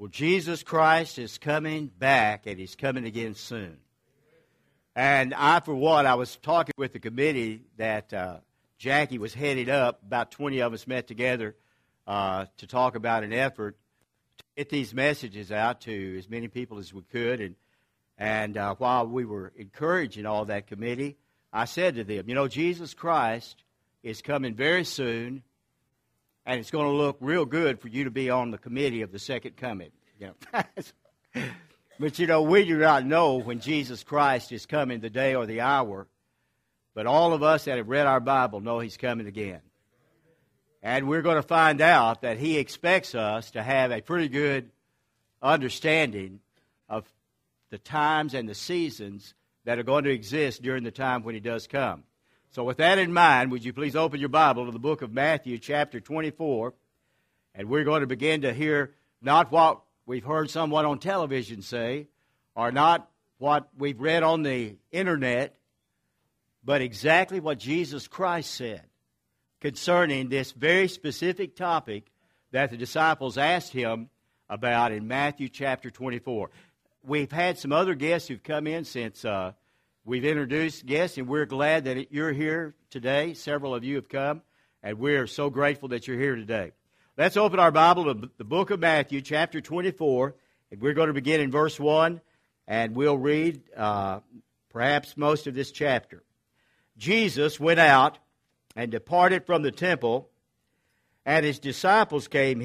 Well, Jesus Christ is coming back, and He's coming again soon. And for one, I was talking with the committee that Jackie was headed up. About 20 of us met together to talk about an effort to get these messages out to as many people as we could. And while we were encouraging all that committee, I said to them, Jesus Christ is coming very soon, and it's going to look real good for you to be on the committee of the second coming. But, we do not know when Jesus Christ is coming, the day or the hour. But all of us that have read our Bible know He's coming again. And we're going to find out that He expects us to have a pretty good understanding of the times and the seasons that are going to exist during the time when He does come. So with that in mind, would you please open your Bible to the book of Matthew, chapter 24. And we're going to begin to hear not what we've heard someone on television say, or not what we've read on the internet, but exactly what Jesus Christ said concerning this very specific topic that the disciples asked Him about in Matthew chapter 24. We've had some other guests who've come in since we've introduced guests, and we're glad that you're here today. Several of you have come, and we're so grateful that you're here today. Let's open our Bible to the book of Matthew, chapter 24, and we're going to begin in verse 1, and we'll read perhaps most of this chapter. Jesus went out and departed from the temple, and His disciples came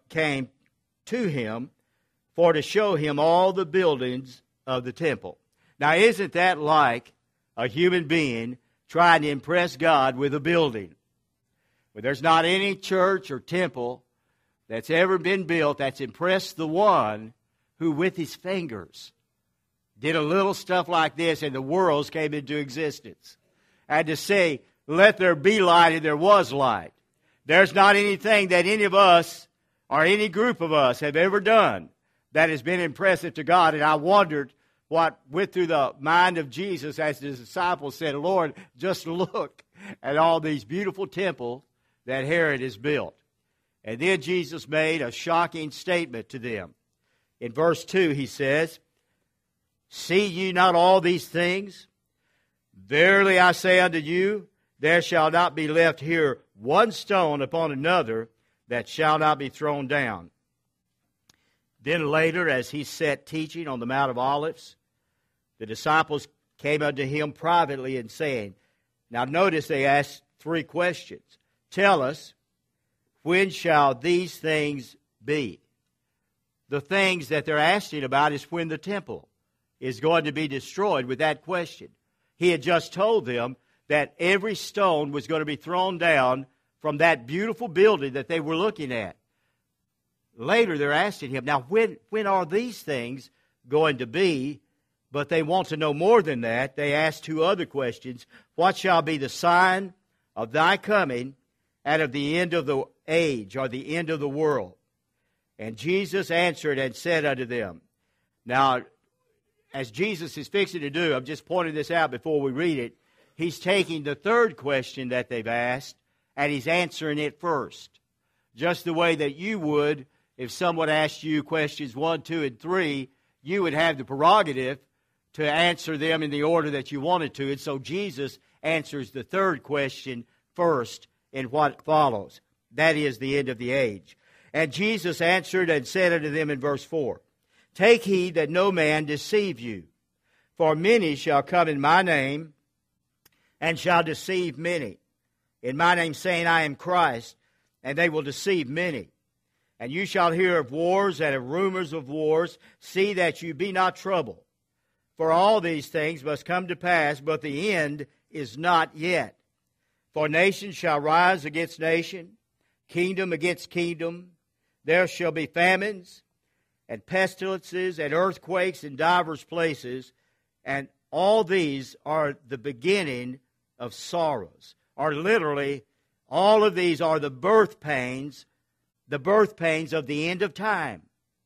to Him for to show Him all the buildings of the temple. Now, isn't that like a human being trying to impress God with a building? Well, there's not any church or temple that's ever been built that's impressed the one who with his fingers did a little stuff like this and the worlds came into existence. And to say, let there be light, and there was light. There's not anything that any of us or any group of us have ever done that has been impressive to God. And I wondered what went through the mind of Jesus as the disciples said, Lord, just look at all these beautiful temples that Herod has built. And then Jesus made a shocking statement to them. In verse 2 He says, see ye not all these things? Verily I say unto you, there shall not be left here one stone upon another that shall not be thrown down. Then later, as He sat teaching on the Mount of Olives, the disciples came unto Him privately and saying, now notice they asked 3 questions. Tell us, when shall these things be? The things that they're asking about is when the temple is going to be destroyed with that question. He had just told them that every stone was going to be thrown down from that beautiful building that they were looking at. Later they're asking Him, now when are these things going to be? But they want to know more than that. They ask 2 other questions. What shall be the sign of Thy coming and of the end of the age, or the end of the world? And Jesus answered and said unto them. Now, as Jesus is fixing to do, I'm just pointing this out before we read it, He's taking the 3rd question that they've asked, and He's answering it first. Just the way that you would, if someone asked you questions 1, 2, and 3, you would have the prerogative to answer them in the order that you wanted to. And so Jesus answers the 3rd question first in what follows. That is the end of the age. And Jesus answered and said unto them in verse 4, take heed that no man deceive you. For many shall come in my name, and shall deceive many. In my name saying, I am Christ, and they will deceive many. And you shall hear of wars and of rumors of wars. See that you be not troubled. For all these things must come to pass, but the end is not yet. For nation shall rise against nation, kingdom against kingdom. There shall be famines and pestilences and earthquakes in divers places, and all these are the beginning of sorrows. Or literally, all of these are the birth pains of the end of time.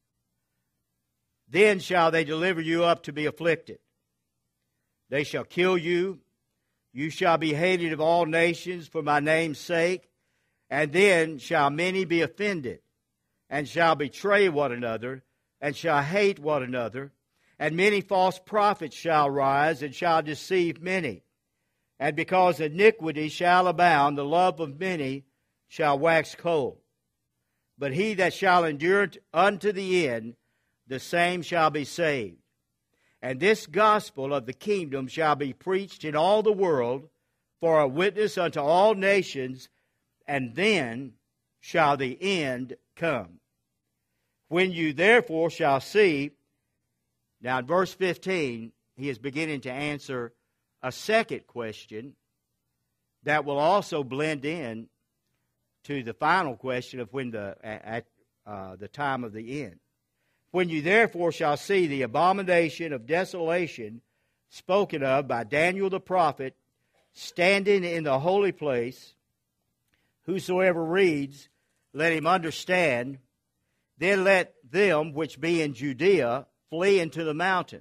Then shall they deliver you up to be afflicted. They shall kill you. You shall be hated of all nations for my name's sake. And then shall many be offended, and shall betray one another, and shall hate one another. And many false prophets shall rise, and shall deceive many. And because iniquity shall abound, the love of many shall wax cold. But he that shall endure unto the end, the same shall be saved. And this gospel of the kingdom shall be preached in all the world for a witness unto all nations, and then shall the end come. When you therefore shall see, now in verse 15, he is beginning to answer a second question that will also blend in to the final question of when at the time of the end. When you therefore shall see the abomination of desolation spoken of by Daniel the prophet standing in the holy place, whosoever reads, let him understand. Then let them which be in Judea flee into the mountains.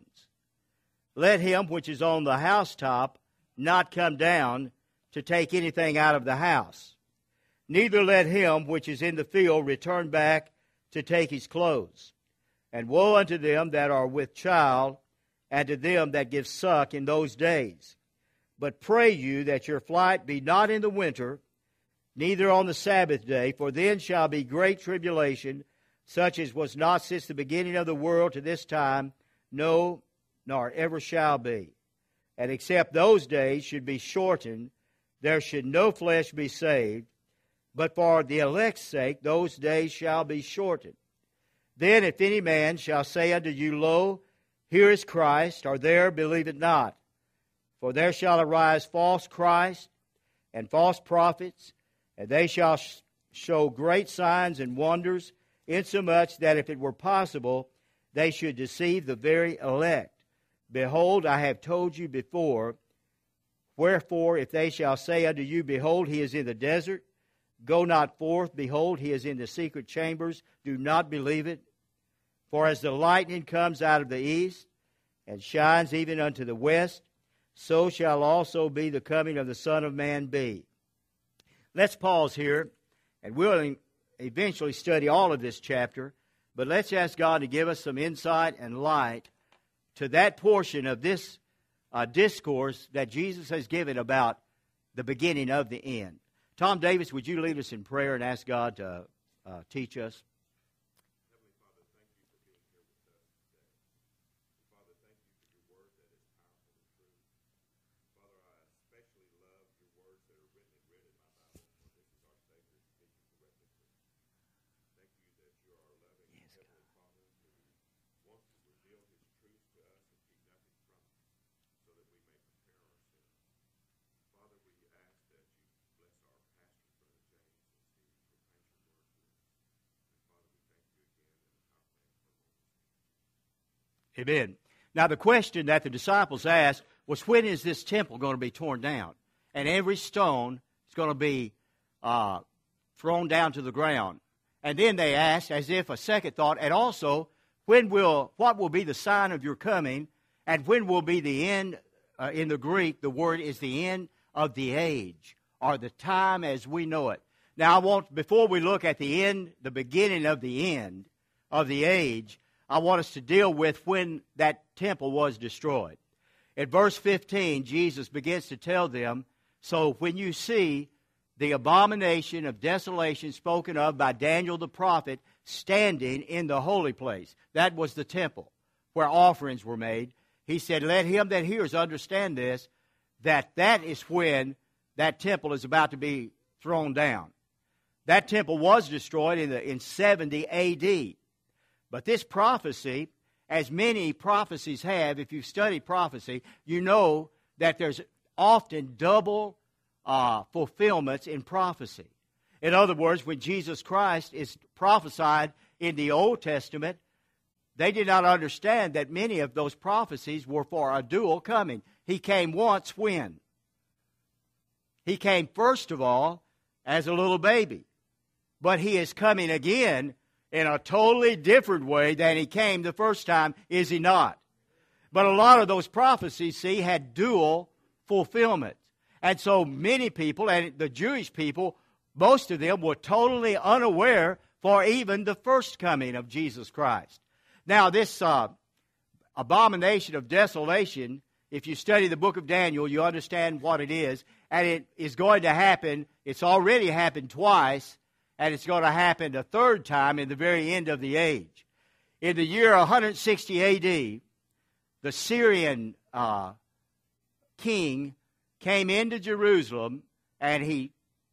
Let him which is on the housetop not come down to take anything out of the house. Neither let him which is in the field return back to take his clothes. And woe unto them that are with child, and to them that give suck in those days. But pray you that your flight be not in the winter, neither on the Sabbath day, for then shall be great tribulation, such as was not since the beginning of the world to this time, no, nor ever shall be. And except those days should be shortened, there should no flesh be saved, but for the elect's sake those days shall be shortened. Then if any man shall say unto you, Lo, here is Christ, or there, believe it not. For there shall arise false Christs and false prophets, and they shall show great signs and wonders, insomuch that if it were possible, they should deceive the very elect. Behold, I have told you before. Wherefore, if they shall say unto you, Behold, he is in the desert, go not forth. Behold, he is in the secret chambers. Do not believe it. For as the lightning comes out of the east, and shines even unto the west, so shall also be the coming of the Son of Man be. Let's pause here, and we'll eventually study all of this chapter, but let's ask God to give us some insight and light to that portion of this discourse that Jesus has given about the beginning of the end. Tom Davis, would you lead us in prayer and ask God to teach us? Amen. Now, the question that the disciples asked was, when is this temple going to be torn down? And every stone is going to be thrown down to the ground. And then they asked, as if a second thought, and also, what will be the sign of your coming, and when will be the end? In the Greek, the word is the end of the age, or the time as we know it. Now, before we look at the end, the beginning of the end of the age, I want us to deal with when that temple was destroyed. In verse 15, Jesus begins to tell them, so when you see the abomination of desolation spoken of by Daniel the prophet standing in the holy place, that was the temple where offerings were made, he said, let him that hears understand this, that is when that temple is about to be thrown down. That temple was destroyed in 70 A.D., but this prophecy, as many prophecies have, if you've studied prophecy, you know that there's often double fulfillments in prophecy. In other words, when Jesus Christ is prophesied in the Old Testament, they did not understand that many of those prophecies were for a dual coming. He came once when? He came first of all as a little baby. But he is coming again in a totally different way than he came the first time, is he not? But a lot of those prophecies, see, had dual fulfillment. And so many people, and the Jewish people, most of them were totally unaware for even the first coming of Jesus Christ. Now, this abomination of desolation, if you study the book of Daniel, you understand what it is. And it is going to happen. It's already happened twice, and it's going to happen a third time in the very end of the age. In the year 160 A.D., the Syrian king came into Jerusalem, and he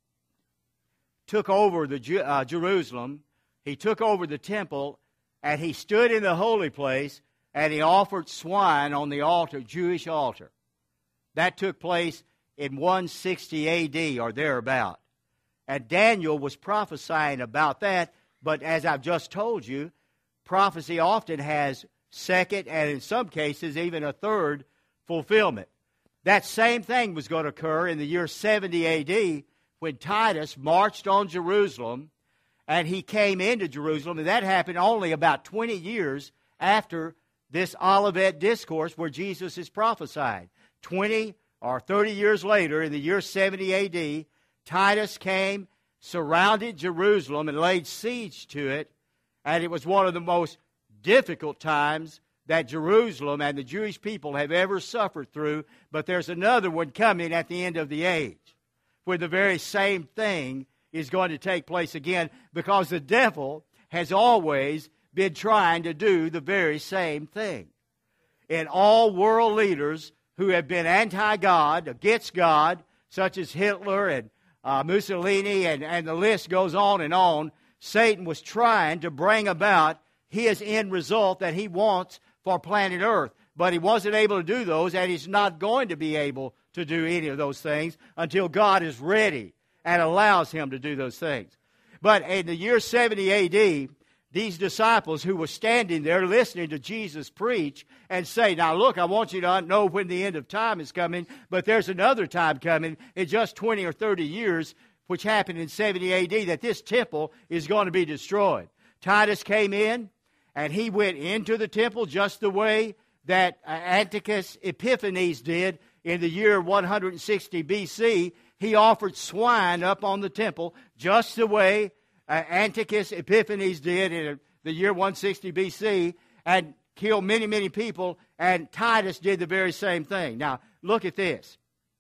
took over the Jerusalem. He took over the temple, and he stood in the holy place, and he offered swine on the altar, Jewish altar. That took place in 160 A.D. or thereabout. And Daniel was prophesying about that, but as I've just told you, prophecy often has second and in some cases even a third fulfillment. That same thing was going to occur in the year 70 A.D. when Titus marched on Jerusalem, and he came into Jerusalem, and that happened only about 20 years after this Olivet Discourse where Jesus is prophesied. 20 or 30 years later, in the year 70 A.D., Titus came, surrounded Jerusalem, and laid siege to it, and it was one of the most difficult times that Jerusalem and the Jewish people have ever suffered through, but there's another one coming at the end of the age, where the very same thing is going to take place again, because the devil has always been trying to do the very same thing. And all world leaders who have been anti-God, against God, such as Hitler and Mussolini, and the list goes on, Satan was trying to bring about his end result that he wants for planet Earth. But he wasn't able to do those, and he's not going to be able to do any of those things until God is ready and allows him to do those things. But in the year 70 A.D., these disciples who were standing there listening to Jesus preach and say, now look, I want you to know when the end of time is coming, but there's another time coming in just 20 or 30 years, which happened in 70 A.D., that this temple is going to be destroyed. Titus came in, and he went into the temple just the way that Antiochus Epiphanes did in the year 160 B.C. He offered swine up on the temple just the way Antiochus Epiphanes did in the year 160 B.C. and killed many, many people, and Titus did the very same thing. Now, look at this.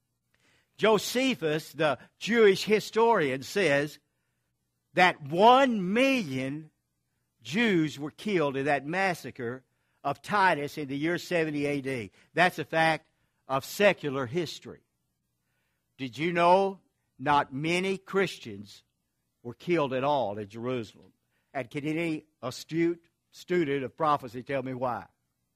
Josephus, the Jewish historian, says that 1 million Jews were killed in that massacre of Titus in the year 70 A.D. That's a fact of secular history. Did you know not many Christians were killed at all in Jerusalem? And can any astute student of prophecy tell me why?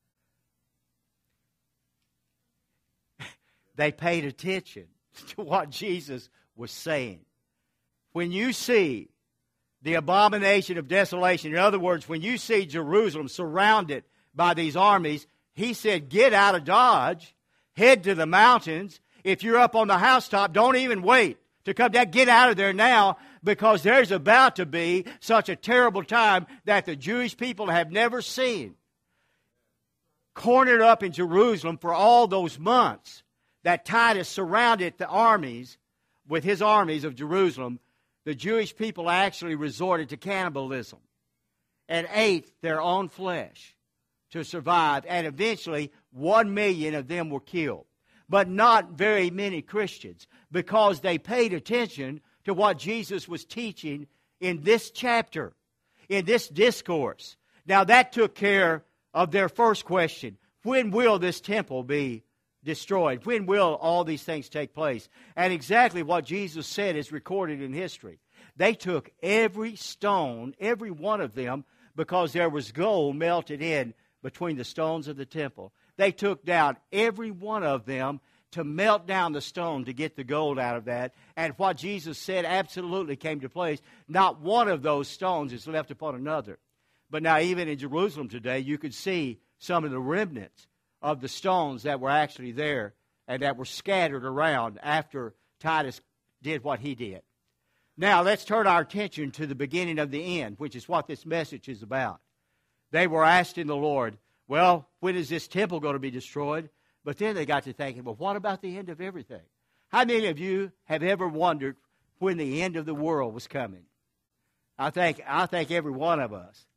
They paid attention to what Jesus was saying. When you see the abomination of desolation, in other words, when you see Jerusalem surrounded by these armies, he said, get out of Dodge, head to the mountains. If you're up on the housetop, don't even wait to come down. Get out of there now, because there's about to be such a terrible time that the Jewish people have never seen. Cornered up in Jerusalem for all those months that Titus surrounded the armies with his armies of Jerusalem, the Jewish people actually resorted to cannibalism and ate their own flesh to survive. And eventually, 1 million of them were killed. But not very many Christians, because they paid attention to what Jesus was teaching in this chapter, in this discourse. Now, that took care of their first question. When will this temple be destroyed? When will all these things take place? And exactly what Jesus said is recorded in history. They took every stone, every one of them, because there was gold melted in between the stones of the temple. They took down every one of them to melt down the stone to get the gold out of that. And what Jesus said absolutely came to place. Not one of those stones is left upon another. But now even in Jerusalem today, you could see some of the remnants of the stones that were actually there and that were scattered around after Titus did what he did. Now let's turn our attention to the beginning of the end, which is what this message is about. They were asking the Lord, well, when is this temple going to be destroyed? But then they got to thinking, well, what about the end of everything? How many of you have ever wondered when the end of the world was coming? I think every one of us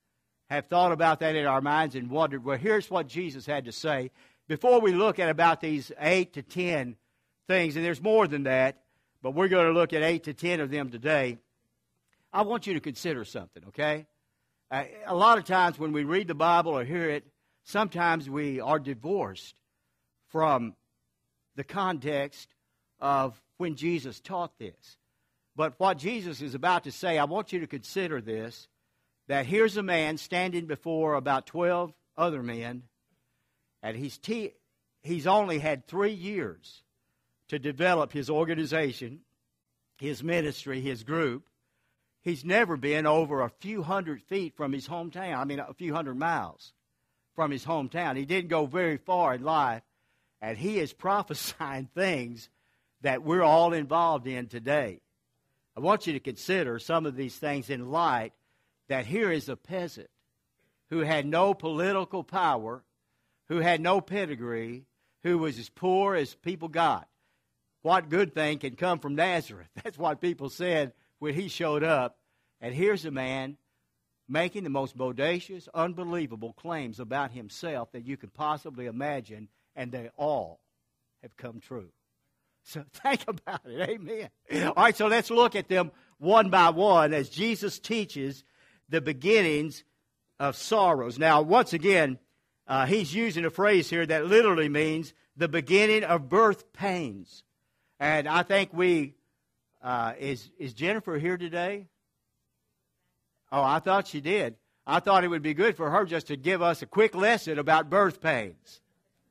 have thought about that in our minds and wondered, well, here's what Jesus had to say. Before we look at about these 8 to 10 things, and there's more than that, but we're going to look at 8 to 10 of them today, I want you to consider something, okay? A lot of times when we read the Bible or hear it, sometimes we are divorced from the context of when Jesus taught this. But what Jesus is about to say, I want you to consider this, that here's a man standing before about 12 other men, and he's only had 3 years to develop his organization, his ministry, his group. He's never been over a few hundred feet from his hometown. I mean, a few hundred miles from his hometown. He didn't go very far in life, and he is prophesying things that we're all involved in today. I want you to consider some of these things in light that here is a peasant who had no political power, who had no pedigree, who was as poor as people got. What good thing can come from Nazareth? That's what people said when he showed up. And here's a man making the most bodacious, unbelievable claims about himself that you could possibly imagine, and they all have come true. So think about it. Amen. All right, so let's look at them one by one as Jesus teaches the beginnings of sorrows. Now, once again, he's using a phrase here that literally means the beginning of birth pains. And I think is Jennifer here today? Oh, I thought she did. I thought it would be good for her just to give us a quick lesson about birth pains.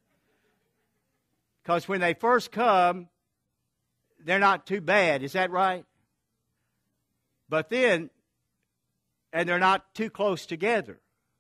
Because when they first come, they're not too bad. Is that right? But then, and they're not too close together.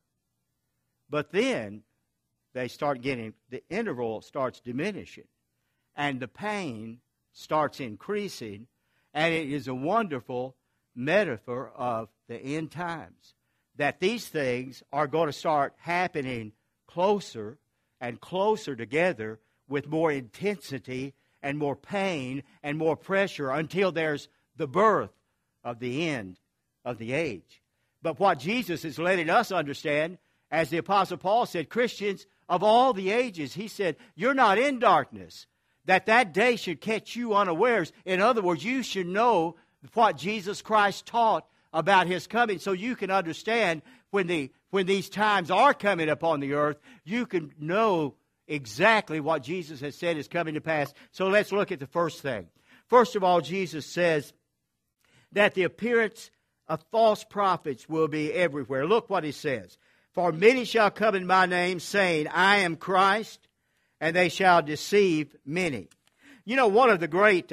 But then, they start getting, the interval starts diminishing. And the pain starts increasing. And it is a wonderful metaphor of the end times. That these things are going to start happening closer and closer together with more intensity and more pain and more pressure until there's the birth of the end of the age. But what Jesus is letting us understand, as the Apostle Paul said, Christians of all the ages, he said, you're not in darkness, that day should catch you unawares. In other words, you should know what Jesus Christ taught about his coming so you can understand when these times are coming upon the earth, you can know exactly what Jesus has said is coming to pass. So let's look at the first thing. First of all, Jesus says that the appearance of false prophets will be everywhere. Look what he says. For many shall come in my name, saying, I am Christ, and they shall deceive many. You know, one of the great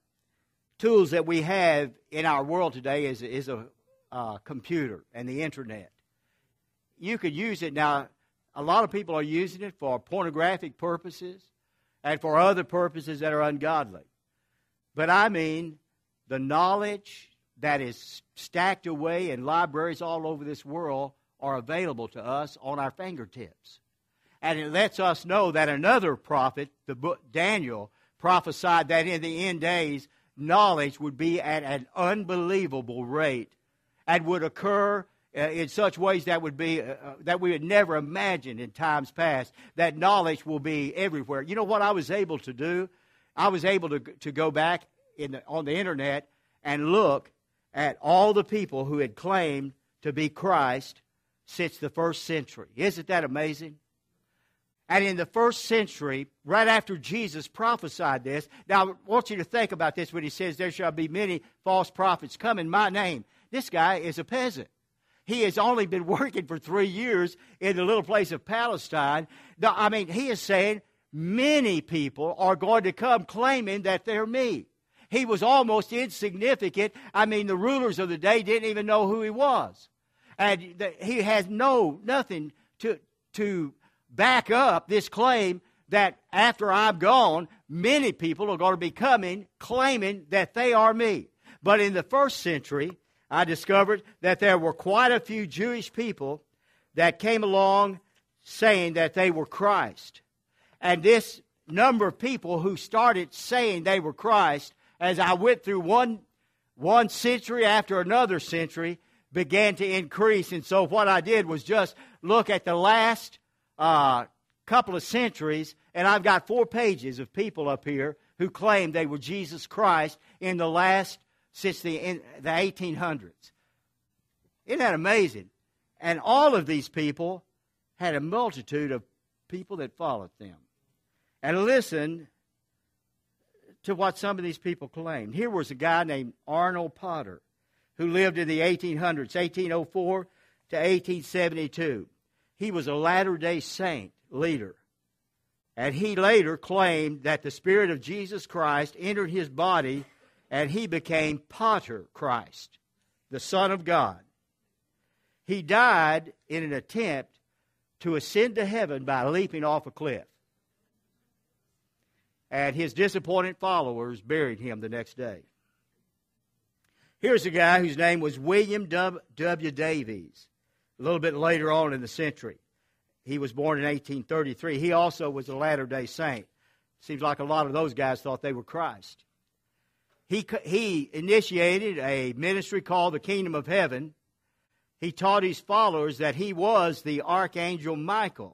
tools that we have in our world today is a computer and the internet. You could use it now. A lot of people are using it for pornographic purposes and for other purposes that are ungodly. But I mean, the knowledge that is stacked away in libraries all over this world are available to us on our fingertips. And it lets us know that another prophet, the book Daniel, prophesied that in the end days, knowledge would be at an unbelievable rate and would occur in such ways that would be that we would never imagine in times past. That knowledge will be everywhere. You know what I was able to do? I was able to go back on the internet and look at all the people who had claimed to be Christ since the first century. Isn't that amazing? And in the first century, right after Jesus prophesied this, now I want you to think about this when he says, there shall be many false prophets come in my name. This guy is a peasant. He has only been working for 3 years in the little place of Palestine. I mean, he is saying many people are going to come claiming that they're me. He was almost insignificant. I mean, the rulers of the day didn't even know who he was. And he has nothing to back up this claim that after I'm gone, many people are going to be coming claiming that they are me. But in the first century, I discovered that there were quite a few Jewish people that came along saying that they were Christ. And this number of people who started saying they were Christ, as I went through one century after another century, began to increase. And so what I did was just look at the last couple of centuries, and I've got 4 pages of people up here who claim they were Jesus Christ in the last, since the 1800s. Isn't that amazing? And all of these people had a multitude of people that followed them. And listen to what some of these people claimed. Here was a guy named Arnold Potter who lived in the 1800s, 1804 to 1872. He was a Latter-day Saint leader. And he later claimed that the Spirit of Jesus Christ entered his body and he became Potter Christ, the Son of God. He died in an attempt to ascend to heaven by leaping off a cliff. And his disappointed followers buried him the next day. Here's a guy whose name was William W. Davies, a little bit later on in the century. He was born in 1833. He also was a Latter-day Saint. Seems like a lot of those guys thought they were Christ. He initiated a ministry called the Kingdom of Heaven. He taught his followers that he was the Archangel Michael,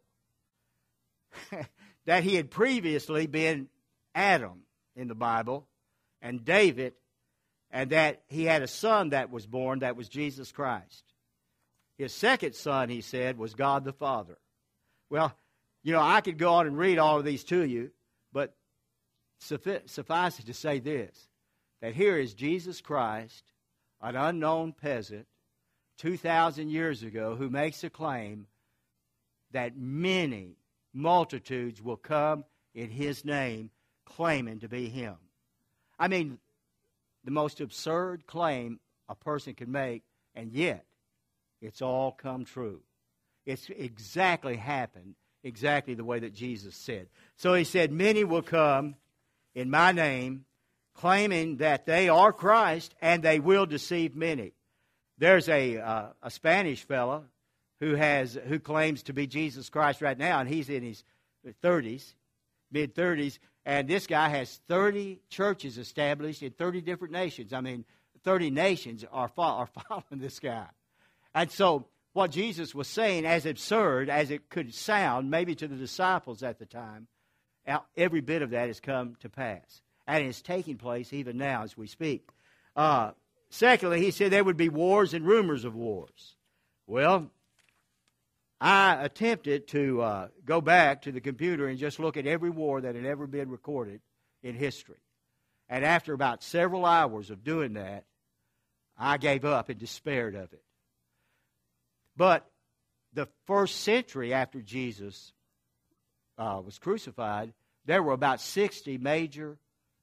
that he had previously been Adam in the Bible and David, and that he had a son that was born that was Jesus Christ. His second son, he said, was God the Father. Well, I could go on and read all of these to you, but suffice it to say this, that here is Jesus Christ, an unknown peasant, 2,000 years ago, who makes a claim that many multitudes will come in his name claiming to be him. I mean, the most absurd claim a person can make, and yet it's all come true. It's exactly happened, exactly the way that Jesus said. So he said, many will come in my name, claiming that they are Christ, and they will deceive many. There's a Spanish fellow who claims to be Jesus Christ right now, and he's in his 30s, mid-30s, and this guy has 30 churches established in 30 different nations. I mean, 30 nations are following this guy. And so what Jesus was saying, as absurd as it could sound, maybe to the disciples at the time, every bit of that has come to pass. And it's taking place even now as we speak. Secondly, he said there would be wars and rumors of wars. Well, I attempted to go back to the computer and just look at every war that had ever been recorded in history. And after about several hours of doing that, I gave up and despaired of it. But the first century after Jesus was crucified, there were about 60 major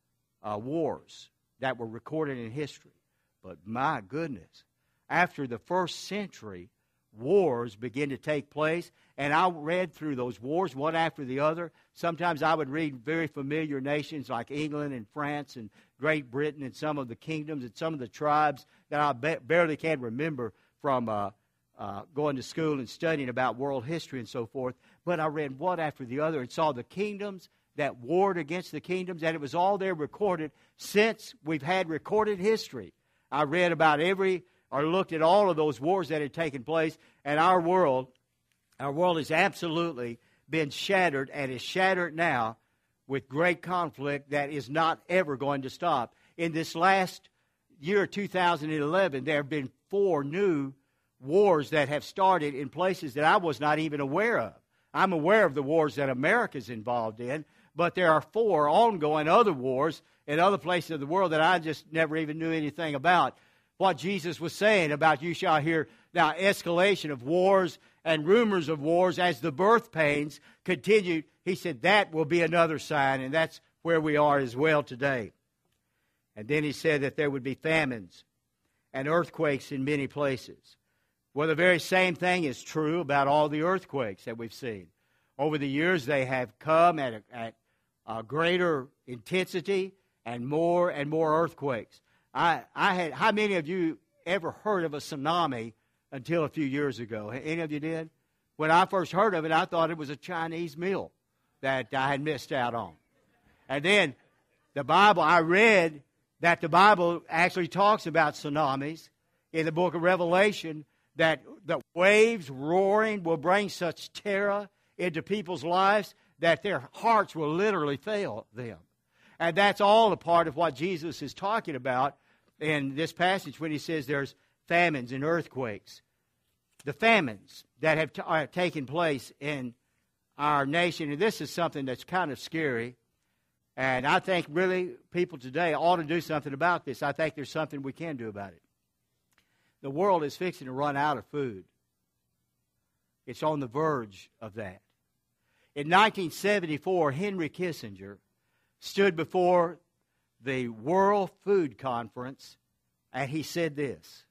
wars that were recorded in history. But my goodness, after the first century, wars began to take place, and I read through those wars one after the other. Sometimes I would read very familiar nations like England and France and Great Britain and some of the kingdoms and some of the tribes that I barely can remember from going to school and studying about world history and so forth. But I read one after the other and saw the kingdoms that warred against the kingdoms, and it was all there recorded since we've had recorded history. I read about looked at all of those wars that had taken place, and our world has absolutely been shattered and is shattered now with great conflict that is not ever going to stop. In this last year, 2011, there have been 4 new wars that have started in places that I was not even aware of. I'm aware of the wars that America's involved in, but there are 4 ongoing other wars in other places of the world that I just never even knew anything about. What Jesus was saying about you shall hear now escalation of wars and rumors of wars as the birth pains continue. He said that will be another sign, and that's where we are as well today. And then he said that there would be famines and earthquakes in many places. Well, the very same thing is true about all the earthquakes that we've seen. Over the years, they have come at a greater intensity and more earthquakes. How many of you ever heard of a tsunami until a few years ago? Any of you did? When I first heard of it, I thought it was a Chinese meal that I had missed out on. And then I read that the Bible actually talks about tsunamis in the book of Revelation that the waves roaring will bring such terror into people's lives that their hearts will literally fail them. And that's all a part of what Jesus is talking about in this passage when he says there's famines and earthquakes. The famines that have taken place in our nation, and this is something that's kind of scary, and I think really people today ought to do something about this. I think there's something we can do about it. The world is fixing to run out of food. It's on the verge of that. In 1974, Henry Kissinger stood before the World Food Conference, and he said this.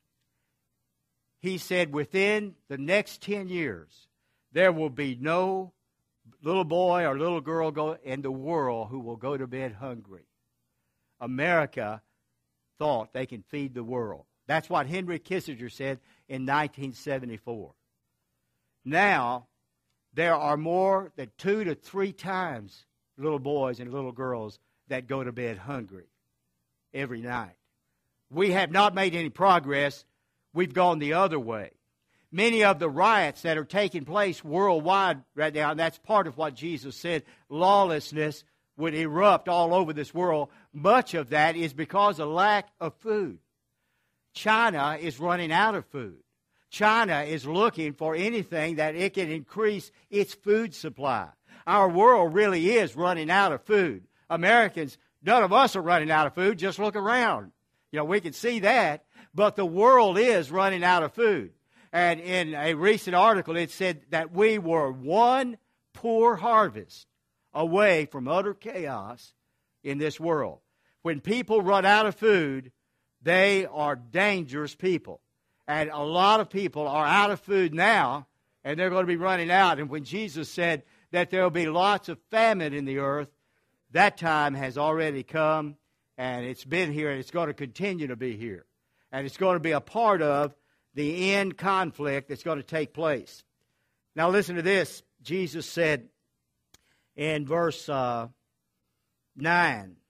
He said, within the next 10 years, there will be no little boy or little girl in the world who will go to bed hungry. America thought they can feed the world. That's what Henry Kissinger said in 1974. Now, there are more than 2 to 3 times little boys and little girls that go to bed hungry every night. We have not made any progress. We've gone the other way. Many of the riots that are taking place worldwide right now, and that's part of what Jesus said, lawlessness would erupt all over this world. Much of that is because of lack of food. China is running out of food. China is looking for anything that it can increase its food supply. Our world really is running out of food. Americans, none of us are running out of food. Just look around. We can see that. But the world is running out of food. And in a recent article, it said that we were one poor harvest away from utter chaos in this world. When people run out of food, they are dangerous people. And a lot of people are out of food now, and they're going to be running out. And when Jesus said that there will be lots of famine in the earth, that time has already come, and it's been here, and it's going to continue to be here. And it's going to be a part of the end conflict that's going to take place. Now listen to this. Jesus said in verse 9,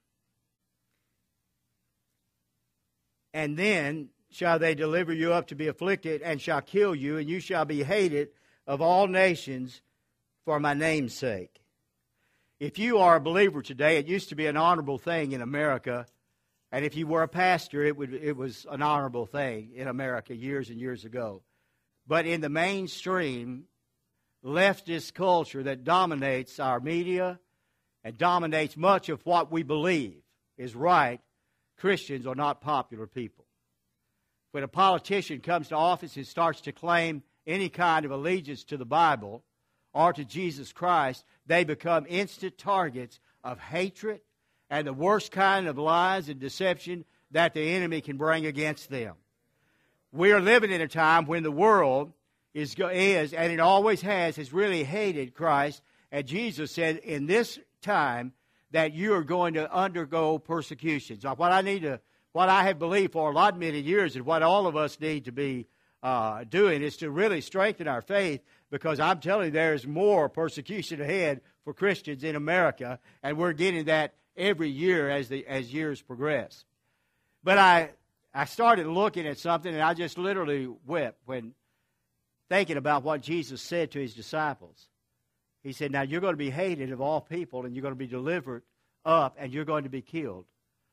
and then shall they deliver you up to be afflicted, and shall kill you, and you shall be hated of all nations for my name's sake. If you are a believer today, it used to be an honorable thing in America. And if you were a pastor, it was an honorable thing in America years and years ago. But in the mainstream leftist culture that dominates our media and dominates much of what we believe is right, Christians are not popular people. When a politician comes to office and starts to claim any kind of allegiance to the Bible or to Jesus Christ, they become instant targets of hatred and the worst kind of lies and deception that the enemy can bring against them. We are living in a time when the world is and it always has really hated Christ. And Jesus said in this time that you are going to undergo persecutions. What I have believed for a lot many years and what all of us need to be doing is to really strengthen our faith, because I'm telling you there's more persecution ahead for Christians in America, and we're getting that every year as years progress. But I started looking at something, and I just literally wept when thinking about what Jesus said to his disciples. He said, now you're going to be hated of all people, and you're going to be delivered up, and you're going to be killed.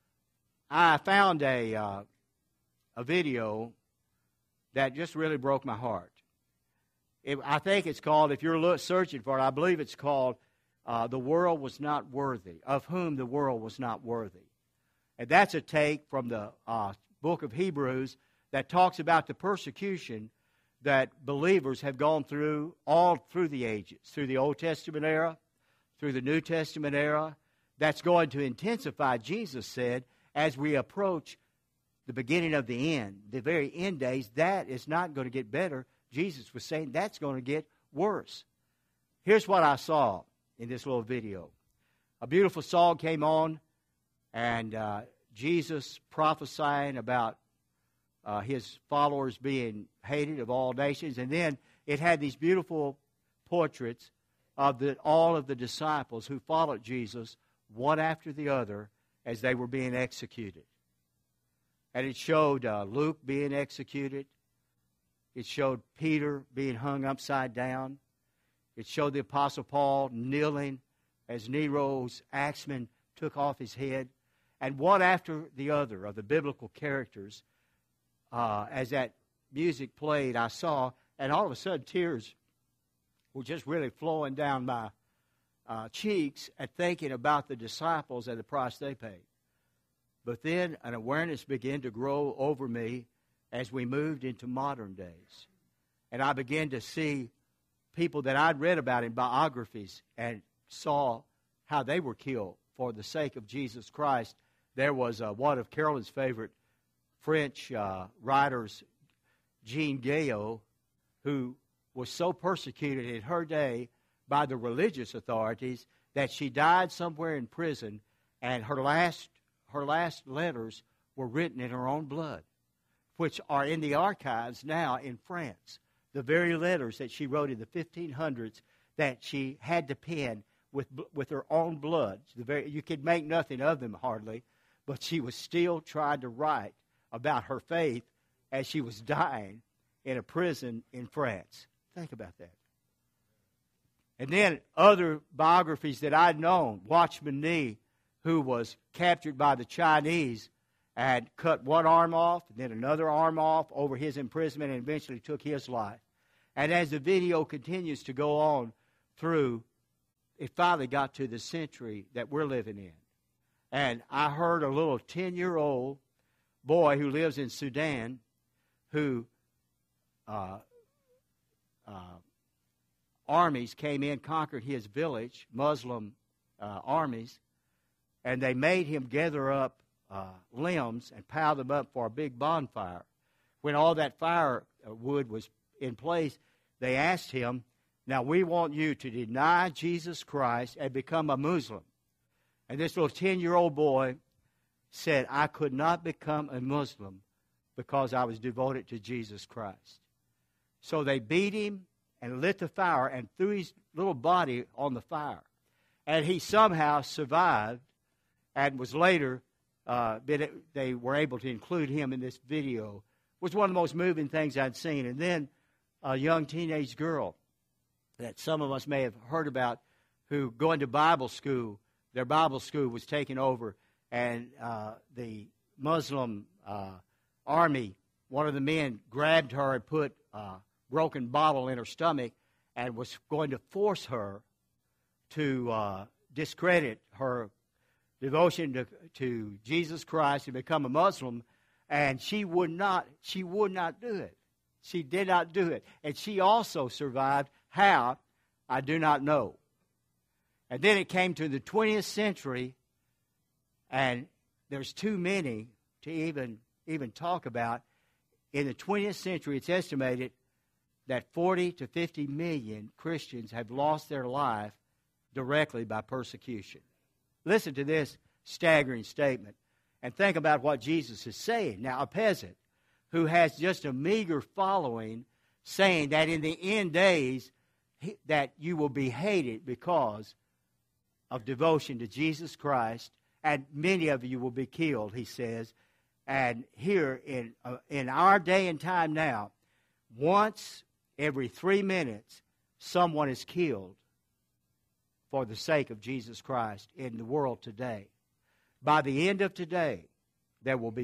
I found a video that just really broke my heart. I think it's called, if you're searching for it, I believe it's called The World Was Not Worthy, of whom the world was not worthy. And that's a take from the book of Hebrews that talks about the persecution that believers have gone through all through the ages, through the Old Testament era, through the New Testament era. That's going to intensify, Jesus said, as we approach the beginning of the end, the very end days. That is not going to get better. Jesus was saying that's going to get worse. Here's what I saw in this little video. A beautiful song came on, and Jesus prophesying about his followers being hated of all nations. And then it had these beautiful portraits of all of the disciples who followed Jesus one after the other as they were being executed. And it showed Luke being executed. It showed Peter being hung upside down. It showed the Apostle Paul kneeling as Nero's axeman took off his head. And one after the other of the biblical characters, as that music played, I saw, and all of a sudden tears were just really flowing down my cheeks at thinking about the disciples and the price they paid. But then an awareness began to grow over me as we moved into modern days. And I began to see people that I'd read about in biographies and saw how they were killed for the sake of Jesus Christ. There was one of Carolyn's favorite French writers, Jean Guyot, who was so persecuted in her day by the religious authorities that she died somewhere in prison, and her last letters were written in her own blood, which are in the archives now in France. The very letters that she wrote in the 1500s that she had to pen with her own blood. You could make nothing of them hardly, but she was still trying to write about her faith as she was dying in a prison in France. Think about that. And then other biographies that I'd known, Watchman Nee, who was captured by the Chinese and cut one arm off, and then another arm off over his imprisonment, and eventually took his life. And as the video continues to go on through, it finally got to the century that we're living in. And I heard a little 10-year-old boy who lives in Sudan who armies came in, conquered his village, Muslim armies, and they made him gather up limbs and pile them up for a big bonfire. When all that firewood was in place, they asked him, "Now we want you to deny Jesus Christ and become a Muslim." And this little 10-year-old boy said, "I could not become a Muslim because I was devoted to Jesus Christ." So they beat him and lit the fire and threw his little body on the fire. And he somehow survived and was later, they were able to include him in this video. It was one of the most moving things I'd seen. And then a young teenage girl that some of us may have heard about who going to Bible school, their Bible school was taken over, and the Muslim army, one of the men grabbed her and put a broken bottle in her stomach and was going to force her to discredit her devotion to Jesus Christ and become a Muslim, and she would not do it. She did not do it. And she also survived. How? I do not know. And then it came to the 20th century, and there's too many to even talk about. In the 20th century, it's estimated that 40 to 50 million Christians have lost their life directly by persecution. Listen to this staggering statement and think about what Jesus is saying. Now, a peasant who has just a meager following saying that in the end days that you will be hated because of devotion to Jesus Christ, and many of you will be killed, he says. And here in our day and time now, once every 3 minutes, someone is killed for the sake of Jesus Christ in the world today. By the end of today, there will be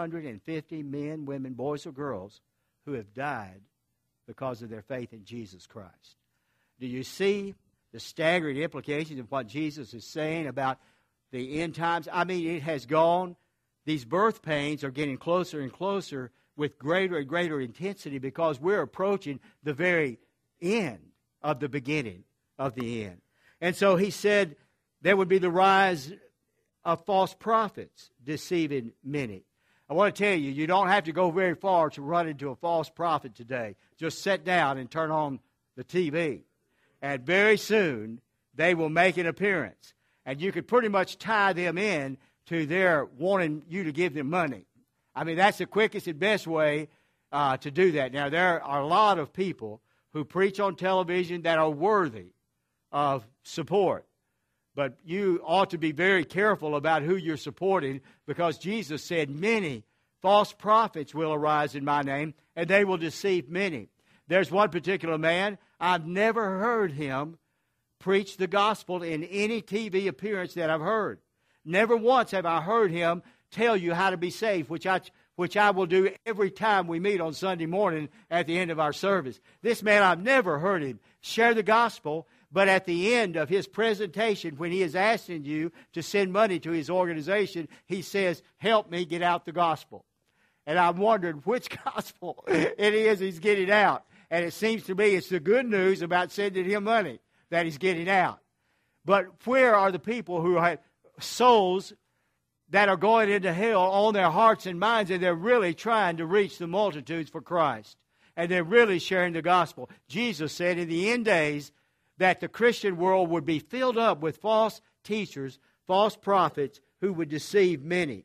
450 men, women, boys, or girls who have died because of their faith in Jesus Christ. Do you see the staggering implications of what Jesus is saying about the end times? I mean, it has gone. These birth pains are getting closer and closer with greater and greater intensity because we're approaching the very end of the beginning of the end. And so he said there would be the rise of false prophets deceiving many. I want to tell you, you don't have to go very far to run into a false prophet today. Just sit down and turn on the TV. And very soon, they will make an appearance. And you could pretty much tie them in to their wanting you to give them money. I mean, that's the quickest and best way to do that. Now, there are a lot of people who preach on television that are worthy of support. But you ought to be very careful about who you're supporting, because Jesus said many false prophets will arise in my name, and they will deceive many. There's one particular man, I've never heard him preach the gospel in any TV appearance that I've heard. Never once have I heard him tell you how to be saved, which I will do every time we meet on Sunday morning at the end of our service. This man, I've never heard him share the gospel, but at the end of his presentation, when he is asking you to send money to his organization, he says, help me get out the gospel. And I'm wondering which gospel it is he's getting out. And it seems to me it's the good news about sending him money that he's getting out. But where are the people who have souls that are going into hell on their hearts and minds, and they're really trying to reach the multitudes for Christ? And they're really sharing the gospel. Jesus said in the end days that the Christian world would be filled up with false teachers, false prophets who would deceive many.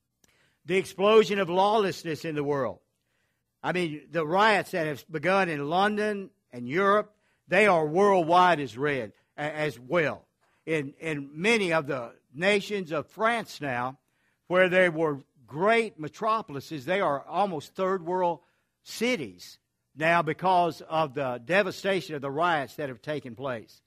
The explosion of lawlessness in the world. I mean, the riots that have begun in London and Europe, they are worldwide as well. In many of the nations of France now, where there were great metropolises, they are almost third world cities now because of the devastation of the riots that have taken place.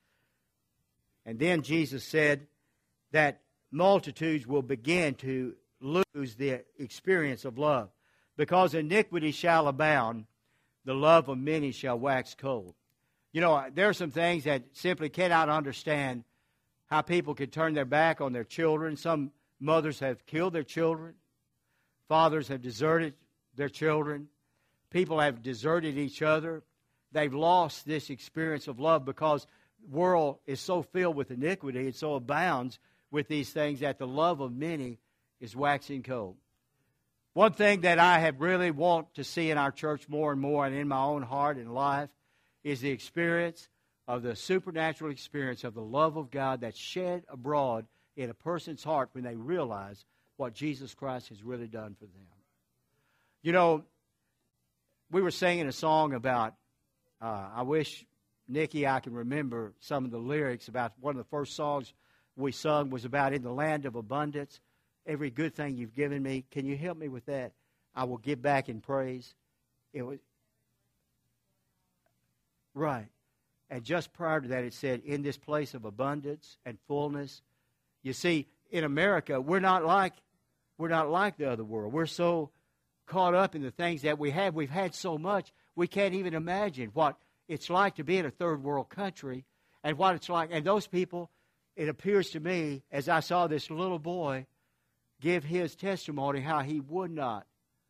And then Jesus said that multitudes will begin to lose the experience of love. Because iniquity shall abound, the love of many shall wax cold. You know, there are some things that simply cannot understand how people can turn their back on their children. Some mothers have killed their children. Fathers have deserted their children. People have deserted each other. They've lost this experience of love because the world is so filled with iniquity. It so abounds with these things that the love of many is waxing cold. One thing that I have really want to see in our church more and more and in my own heart and life is the experience of the supernatural experience of the love of God that's shed abroad in a person's heart when they realize what Jesus Christ has really done for them. You know, we were singing a song about, I wish, Nikki, I can remember some of the lyrics about one of the first songs we sung was about in the land of abundance. Every good thing you've given me. Can you help me with that? I will give back in praise. It was right. And just prior to that, it said, in this place of abundance and fullness. You see, in America, we're not like the other world. We're so caught up in the things that we have. We've had so much, we can't even imagine what it's like to be in a third world country and what it's like. And those people, it appears to me, as I saw this little boy give his testimony, how he would not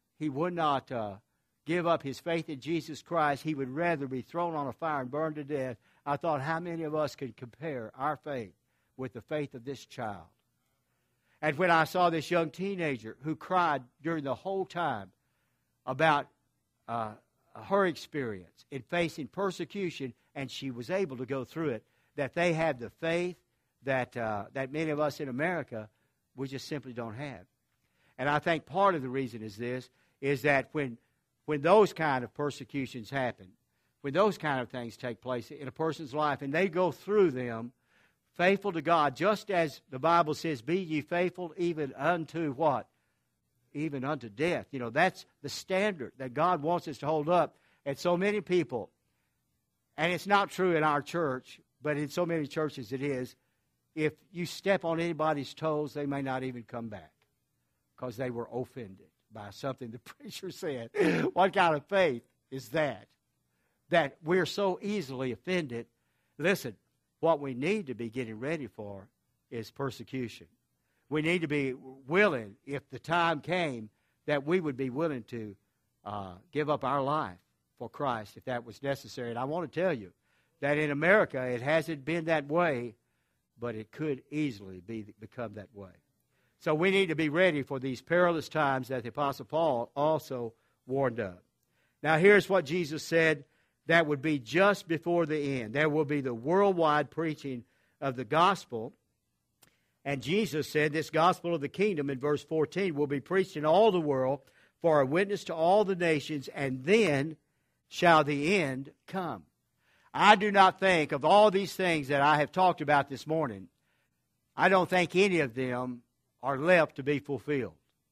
give up his faith in Jesus Christ. He would rather be thrown on a fire and burned to death. I thought, how many of us could compare our faith with the faith of this child? And when I saw this young teenager who cried during the whole time about her experience in facing persecution, and she was able to go through it, that they have the faith that many of us in America, we just simply don't have. And I think part of the reason is that when those kind of persecutions happen, when those kind of things take place in a person's life, and they go through them, faithful to God, just as the Bible says, be ye faithful even unto what? Even unto death. You know, that's the standard that God wants us to hold up. And so many people, and it's not true in our church, but in so many churches it is, if you step on anybody's toes, they may not even come back because they were offended by something the preacher said. What kind of faith is that? That we're so easily offended. Listen, what we need to be getting ready for is persecution. We need to be willing, if the time came, that we would be willing to give up our life for Christ if that was necessary. And I want to tell you that in America it hasn't been that way, but it could easily become that way. So we need to be ready for these perilous times that the Apostle Paul also warned of. Now here's what Jesus said that would be just before the end. There will be the worldwide preaching of the gospel. And Jesus said this gospel of the kingdom in verse 14 will be preached in all the world for a witness to all the nations, and then shall the end come. I do not think of all these things that I have talked about this morning, I don't think any of them are left to be fulfilled.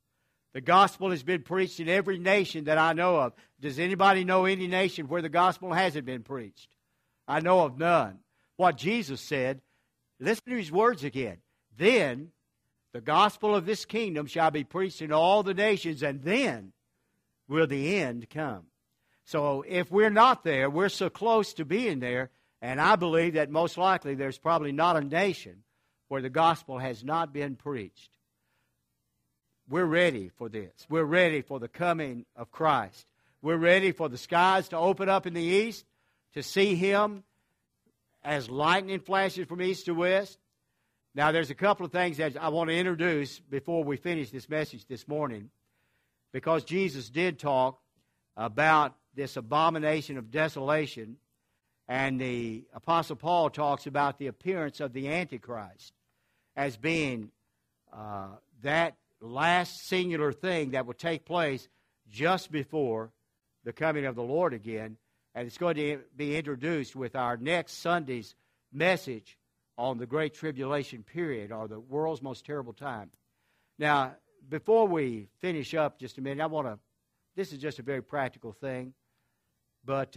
The gospel has been preached in every nation that I know of. Does anybody know any nation where the gospel hasn't been preached? I know of none. What Jesus said, listen to His words again. Then the gospel of this kingdom shall be preached in all the nations, and then will the end come. So if we're not there, we're so close to being there, and I believe that most likely there's probably not a nation where the gospel has not been preached. We're ready for this. We're ready for the coming of Christ. We're ready for the skies to open up in the east, to see Him as lightning flashes from east to west. Now, there's a couple of things that I want to introduce before we finish this message this morning, because Jesus did talk about this abomination of desolation, and the Apostle Paul talks about the appearance of the Antichrist as being that last singular thing that will take place just before the coming of the Lord again. And it's going to be introduced with our next Sunday's message on the Great Tribulation period, or the world's most terrible time. Now, before we finish up just a minute, this is just a very practical thing, but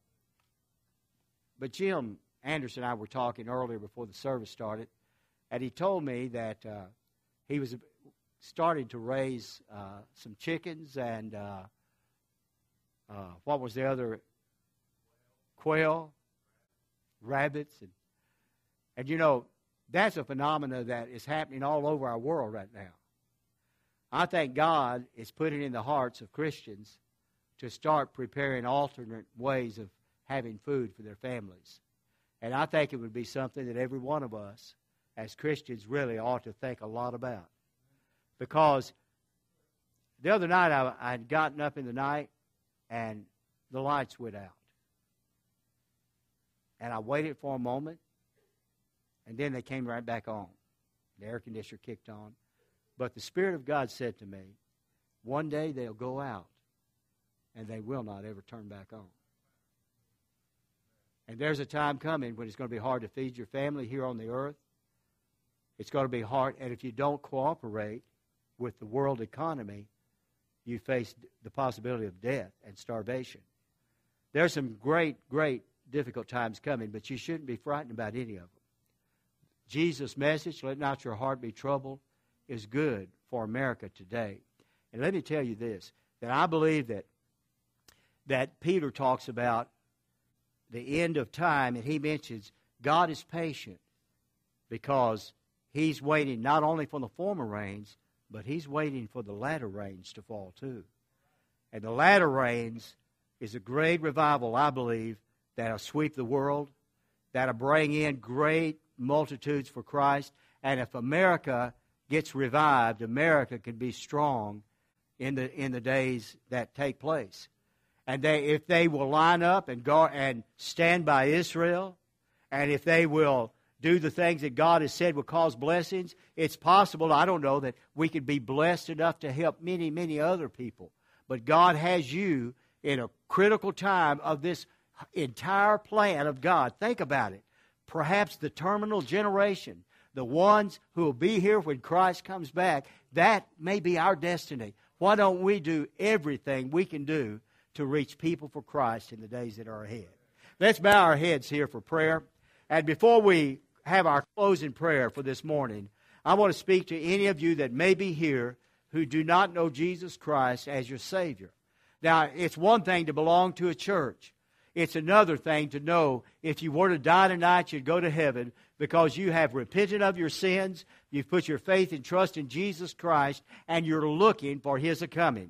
Jim Anderson and I were talking earlier before the service started, and he told me that he was starting to raise some chickens and what was the other? Quail, rabbits, and you know, that's a phenomena that is happening all over our world right now. I think God is putting in the hearts of Christians to start preparing alternate ways of having food for their families. And I think it would be something that every one of us as Christians really ought to think a lot about. Because the other night I had gotten up in the night and the lights went out. And I waited for a moment, and then they came right back on. The air conditioner kicked on. But the Spirit of God said to me, one day they'll go out, and they will not ever turn back on. And there's a time coming when it's going to be hard to feed your family here on the earth. It's going to be hard, and if you don't cooperate with the world economy, you face the possibility of death and starvation. There's some great difficult times coming, but you shouldn't be frightened about any of them. Jesus' message, let not your heart be troubled, is good for America today. And let me tell you this, that I believe that Peter talks about the end of time, and he mentions God is patient because He's waiting not only for the former rains, but He's waiting for the latter rains to fall too. And the latter rains is a great revival, I believe, that'll sweep the world, that'll bring in great multitudes for Christ. And if America gets revived, America can be strong in the days that take place. And if they will line up and go and stand by Israel, and if they will do the things that God has said will cause blessings, it's possible, I don't know, that we could be blessed enough to help many, many other people. But God has you in a critical time of this entire plan of God. Think about it. Perhaps the terminal generation, the ones who will be here when Christ comes back, that may be our destiny. Why don't we do everything we can do to reach people for Christ in the days that are ahead? Let's bow our heads here for prayer. And before we have our closing prayer for this morning, I want to speak to any of you that may be here who do not know Jesus Christ as your Savior. Now, it's one thing to belong to a church. It's another thing to know if you were to die tonight, you'd go to heaven because you have repented of your sins, you've put your faith and trust in Jesus Christ, and you're looking for His coming.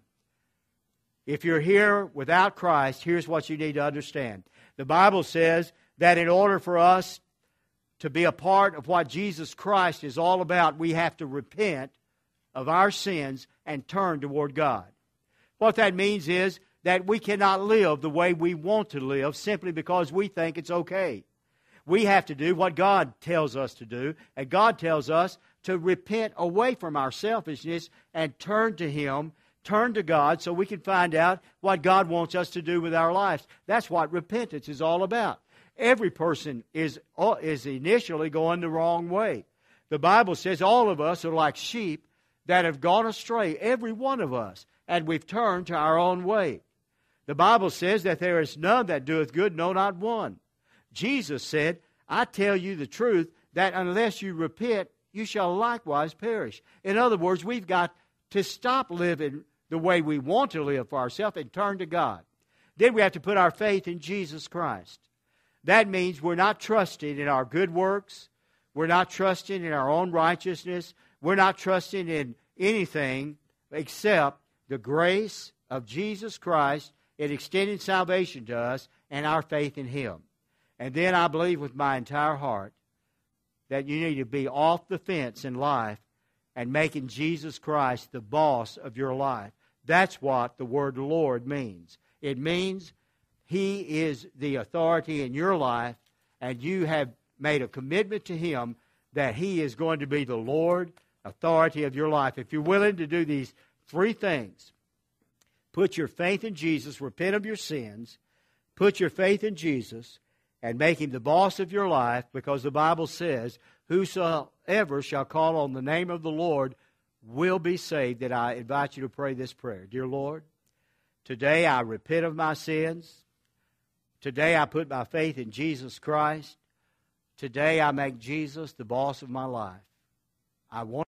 If you're here without Christ, here's what you need to understand. The Bible says that in order for us to be a part of what Jesus Christ is all about, we have to repent of our sins and turn toward God. What that means is that we cannot live the way we want to live simply because we think it's okay. We have to do what God tells us to do, and God tells us to repent away from our selfishness and turn to Him, turn to God, so we can find out what God wants us to do with our lives. That's what repentance is all about. Every person is initially going the wrong way. The Bible says all of us are like sheep that have gone astray, every one of us, and we've turned to our own way. The Bible says that there is none that doeth good, no, not one. Jesus said, I tell you the truth, that unless you repent, you shall likewise perish. In other words, we've got to stop living the way we want to live for ourselves and turn to God. Then we have to put our faith in Jesus Christ. That means we're not trusting in our good works. We're not trusting in our own righteousness. We're not trusting in anything except the grace of Jesus Christ in extending salvation to us and our faith in Him. And then I believe with my entire heart that you need to be off the fence in life and making Jesus Christ the boss of your life. That's what the word Lord means. It means He is the authority in your life, and you have made a commitment to Him that He is going to be the Lord, authority of your life. If you're willing to do these three things, put your faith in Jesus, repent of your sins, put your faith in Jesus, and make Him the boss of your life, because the Bible says, whosoever shall call on the name of the Lord will be saved. That I invite you to pray this prayer. Dear Lord, today I repent of my sins. Today I put my faith in Jesus Christ. Today I make Jesus the boss of my life. I want